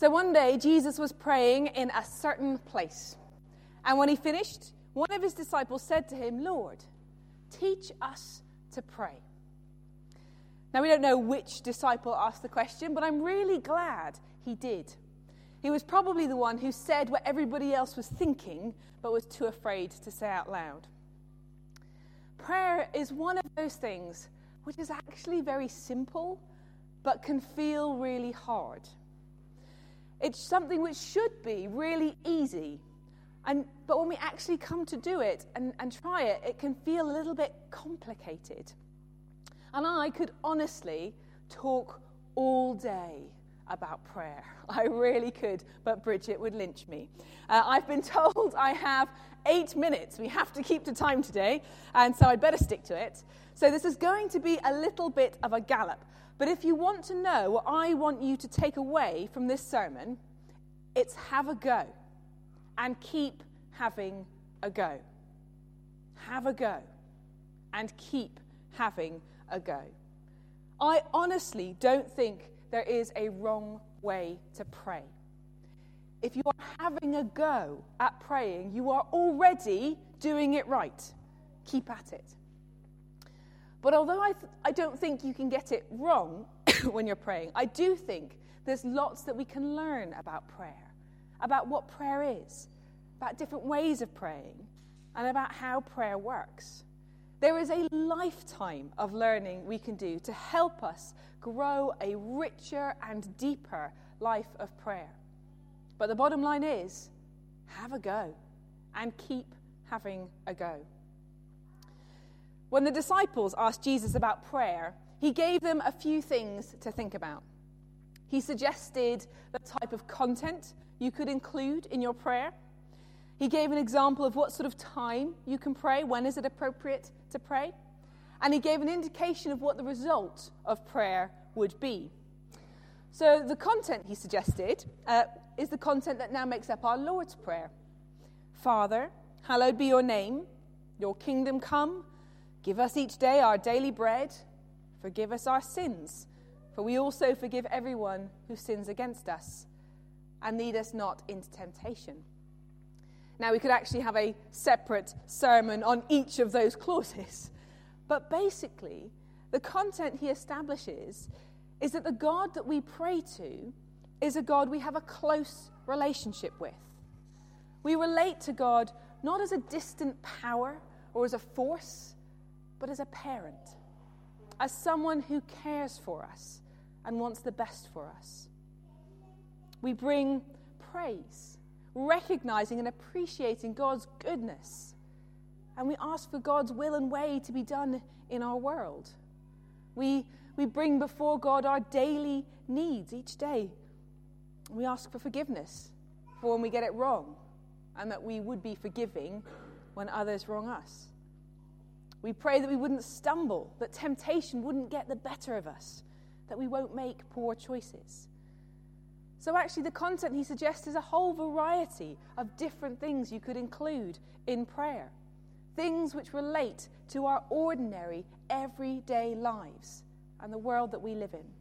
So one day, Jesus was praying in a certain place. And when he finished, one of his disciples said to him, "Lord, teach us to pray." Now, we don't know which disciple asked the question, but I'm really glad he did. He was probably the one who said what everybody else was thinking, but was too afraid to say out loud. Prayer is one of those things which is actually very simple, but can feel really hard. It's something which should be really easy, but when we actually come to do it and try it, it can feel a little bit complicated. And I could honestly talk all day about prayer. I really could, but Bridget would lynch me. I've been told I have 8 minutes. We have to keep to time today, and so I'd better stick to it. So this is going to be a little bit of a gallop. But if you want to know what I want you to take away from this sermon, it's have a go and keep having a go. Have a go and keep having a go. I honestly don't think there is a wrong way to pray. If you are having a go at praying, you are already doing it right. Keep at it. But although I don't think you can get it wrong when you're praying, I do think there's lots that we can learn about prayer, about what prayer is, about different ways of praying, and about how prayer works. There is a lifetime of learning we can do to help us grow a richer and deeper life of prayer. But the bottom line is, have a go and keep having a go. When the disciples asked Jesus about prayer, he gave them a few things to think about. He suggested the type of content you could include in your prayer. He gave an example of what sort of time you can pray, when is it appropriate to pray. And he gave an indication of what the result of prayer would be. So the content he suggested is the content that now makes up our Lord's Prayer. Father, hallowed be your name, your kingdom come, give us each day our daily bread, forgive us our sins, for we also forgive everyone who sins against us, and lead us not into temptation. Now, we could actually have a separate sermon on each of those clauses, but basically, the content he establishes is that the God that we pray to is a God we have a close relationship with. We relate to God not as a distant power or as a force, but as a parent, as someone who cares for us and wants the best for us. We bring praise, recognizing and appreciating God's goodness, and we ask for God's will and way to be done in our world. We bring before God our daily needs each day. We ask for forgiveness for when we get it wrong, and that we would be forgiving when others wrong us. We pray that we wouldn't stumble, that temptation wouldn't get the better of us, that we won't make poor choices. So actually the content he suggests is a whole variety of different things you could include in prayer. Things which relate to our ordinary, everyday lives and the world that we live in.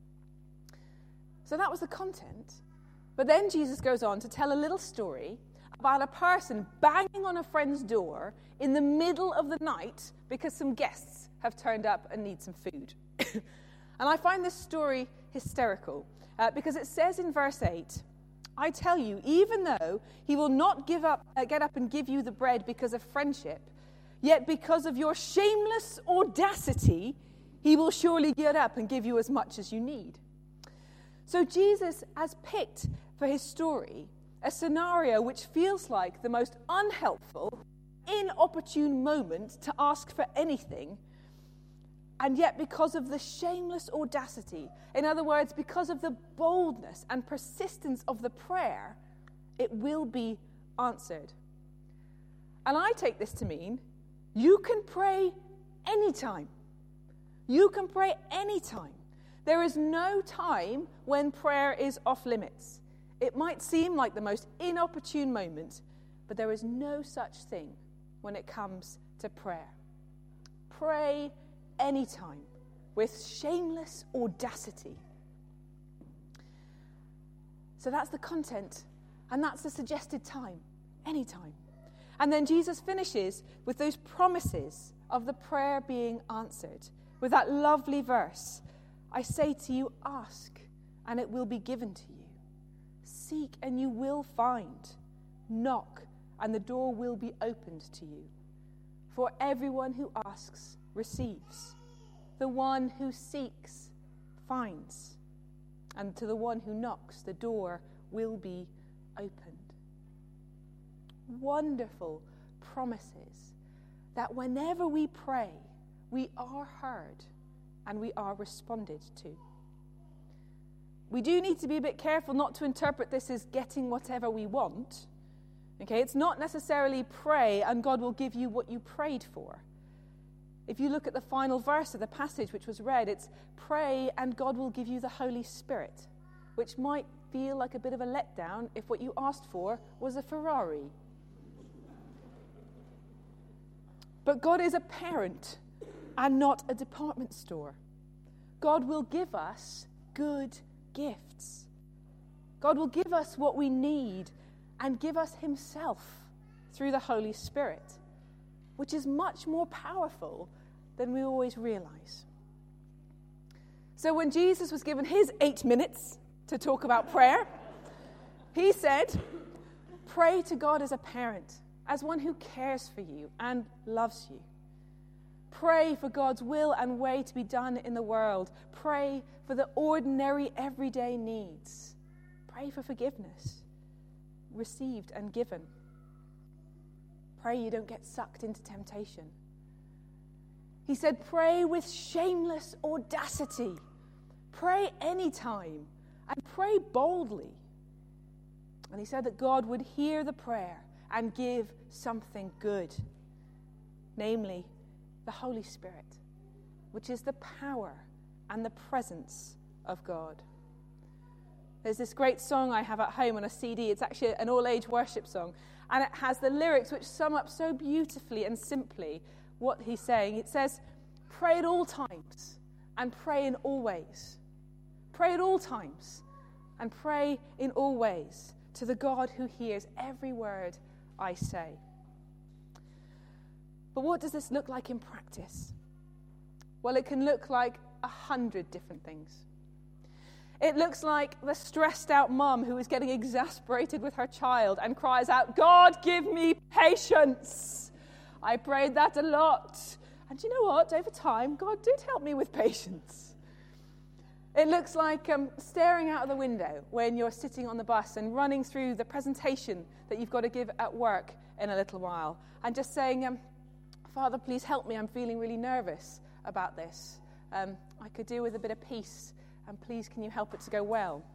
So that was the content. But then Jesus goes on to tell a little story about a person banging on a friend's door in the middle of the night because some guests have turned up and need some food. And I find this story hysterical because it says in verse 8, I tell you, even though he will not get up and give you the bread because of friendship, yet because of your shameless audacity, he will surely get up and give you as much as you need. So Jesus has picked for his story a scenario which feels like the most unhelpful, inopportune moment to ask for anything, and yet because of the shameless audacity, in other words, because of the boldness and persistence of the prayer, it will be answered. And I take this to mean you can pray anytime. You can pray anytime. There is no time when prayer is off limits. It might seem like the most inopportune moment, but there is no such thing when it comes to prayer. Pray anytime with shameless audacity. So that's the content, and that's the suggested time, anytime. And then Jesus finishes with those promises of the prayer being answered, with that lovely verse, I say to you, ask, and it will be given to you. Seek, and you will find. Knock, and the door will be opened to you. For everyone who asks receives. The one who seeks finds. And to the one who knocks, the door will be opened. Wonderful promises that whenever we pray, we are heard and we are responded to. We do need to be a bit careful not to interpret this as getting whatever we want. Okay, it's not necessarily pray and God will give you what you prayed for. If you look at the final verse of the passage which was read, it's pray and God will give you the Holy Spirit, which might feel like a bit of a letdown if what you asked for was a Ferrari. But God is a parent and not a department store. God will give us good gifts. God will give us what we need and give us himself through the Holy Spirit, which is much more powerful than we always realize. So when Jesus was given his 8 minutes to talk about prayer, he said, pray to God as a parent, as one who cares for you and loves you. Pray for God's will and way to be done in the world. Pray for the ordinary, everyday needs. Pray for forgiveness, received and given. Pray you don't get sucked into temptation. He said, pray with shameless audacity. Pray anytime and pray boldly. And he said that God would hear the prayer and give something good, namely the Holy Spirit, which is the power and the presence of God. There's this great song I have at home on a CD. It's actually an all-age worship song, and it has the lyrics which sum up so beautifully and simply what he's saying. It says, pray at all times and pray in all ways. Pray at all times and pray in all ways to the God who hears every word I say. But what does this look like in practice? Well, it can look like 100 different things. It looks like the stressed out mum who is getting exasperated with her child and cries out, God, give me patience. I prayed that a lot. And you know what? Over time, God did help me with patience. It looks like staring out of the window when you're sitting on the bus and running through the presentation that you've got to give at work in a little while and just saying, Father, please help me. I'm feeling really nervous about this. I could do with a bit of peace, and please can you help it to go well?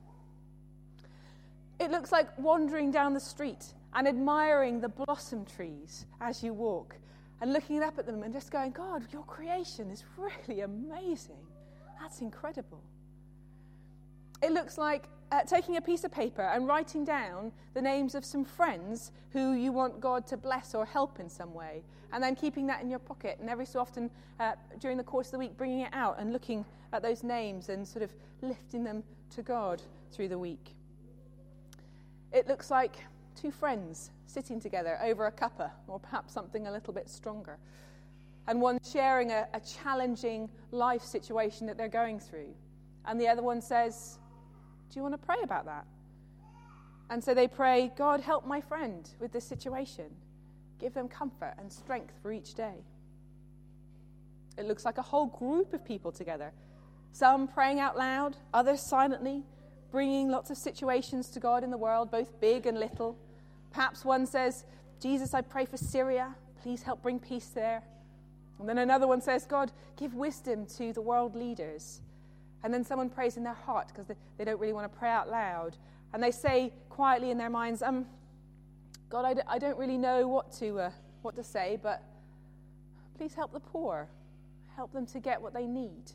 It looks like wandering down the street and admiring the blossom trees as you walk and looking up at them and just going, God, your creation is really amazing. That's incredible. It looks like taking a piece of paper and writing down the names of some friends who you want God to bless or help in some way, and then keeping that in your pocket, and every so often during the course of the week bringing it out and looking at those names and sort of lifting them to God through the week. It looks like two friends sitting together over a cuppa, or perhaps something a little bit stronger, and one sharing a challenging life situation that they're going through, and the other one says, do you want to pray about that? And so they pray, God, help my friend with this situation. Give them comfort and strength for each day. It looks like a whole group of people together, some praying out loud, others silently, bringing lots of situations to God in the world, both big and little. Perhaps one says, Jesus, I pray for Syria. Please help bring peace there. And then another one says, God, give wisdom to the world leaders. And then someone prays in their heart because they don't really want to pray out loud. And they say quietly in their minds, God, I don't really know what to say, but please help the poor. Help them to get what they need.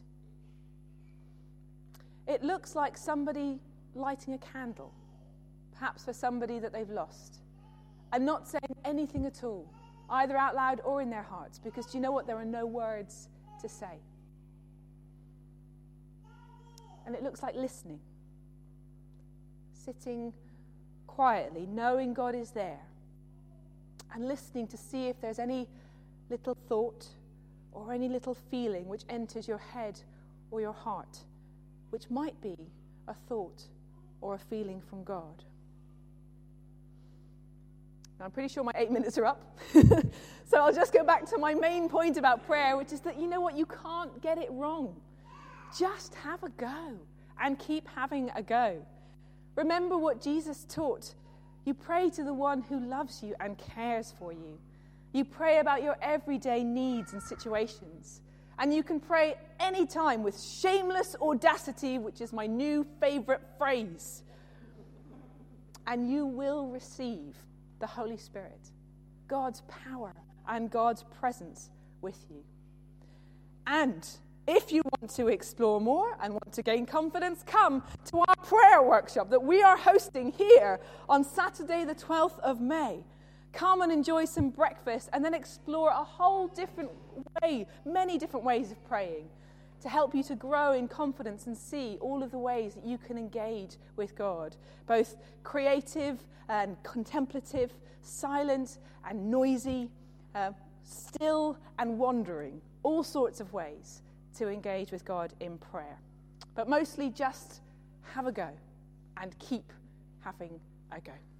It looks like somebody lighting a candle, perhaps for somebody that they've lost, and not saying anything at all, either out loud or in their hearts, because do you know what? There are no words to say. And it looks like listening, sitting quietly, knowing God is there, and listening to see if there's any little thought or any little feeling which enters your head or your heart, which might be a thought or a feeling from God. Now, I'm pretty sure my 8 minutes are up, so I'll just go back to my main point about prayer, which is that, you know what, you can't get it wrong. Just have a go and keep having a go. Remember what Jesus taught. You pray to the one who loves you and cares for you. You pray about your everyday needs and situations. And you can pray anytime with shameless audacity, which is my new favorite phrase. And you will receive the Holy Spirit, God's power and God's presence with you. And if you want to explore more and want to gain confidence, come to our prayer workshop that we are hosting here on Saturday the 12th of May. Come and enjoy some breakfast and then explore a whole different way, many different ways of praying to help you to grow in confidence and see all of the ways that you can engage with God, both creative and contemplative, silent and noisy, still and wandering, all sorts of ways to engage with God in prayer. But mostly just have a go and keep having a go.